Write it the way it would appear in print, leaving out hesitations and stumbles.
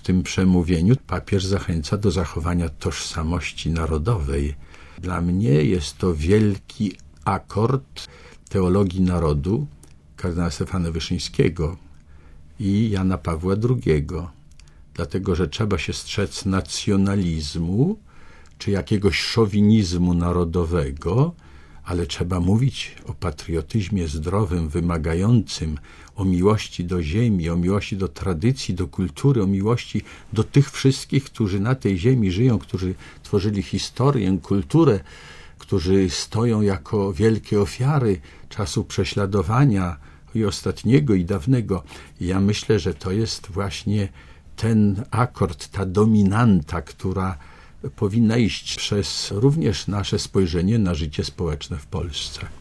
tym przemówieniu papież zachęca do zachowania tożsamości narodowej. Dla mnie jest to wielki akord teologii narodu kardynała Stefana Wyszyńskiego i Jana Pawła II. Dlatego, że trzeba się strzec nacjonalizmu czy jakiegoś szowinizmu narodowego, ale trzeba mówić o patriotyzmie zdrowym, wymagającym, o miłości do ziemi, o miłości do tradycji, do kultury, o miłości do tych wszystkich, którzy na tej ziemi żyją, którzy tworzyli historię, kulturę, którzy stoją jako wielkie ofiary czasu prześladowania i ostatniego, i dawnego. I ja myślę, że to jest właśnie ten akord, ta dominanta, która powinna iść przez również nasze spojrzenie na życie społeczne w Polsce.